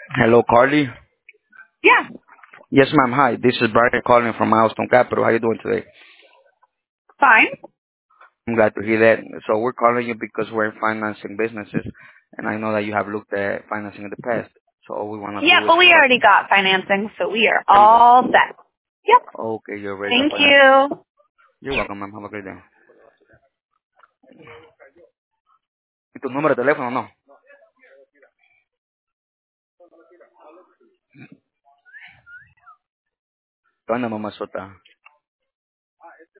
Hello, Carly. Yeah, Yes, ma'am. Hi, this is Brian calling from Milestone Capital. How you doing today? fine. I'm glad to hear that. So we're calling you because we're financing businesses, and I know that you have looked at financing in the past. So all we want to Yeah, do is but we provide. already got financing, so we are There you go. all set. Yep. Okay, you're ready to Thank finance. you. You're welcome, ma'am. Have a great day. ¿Y tu número de teléfono no? ¿Dónde, mamá sota?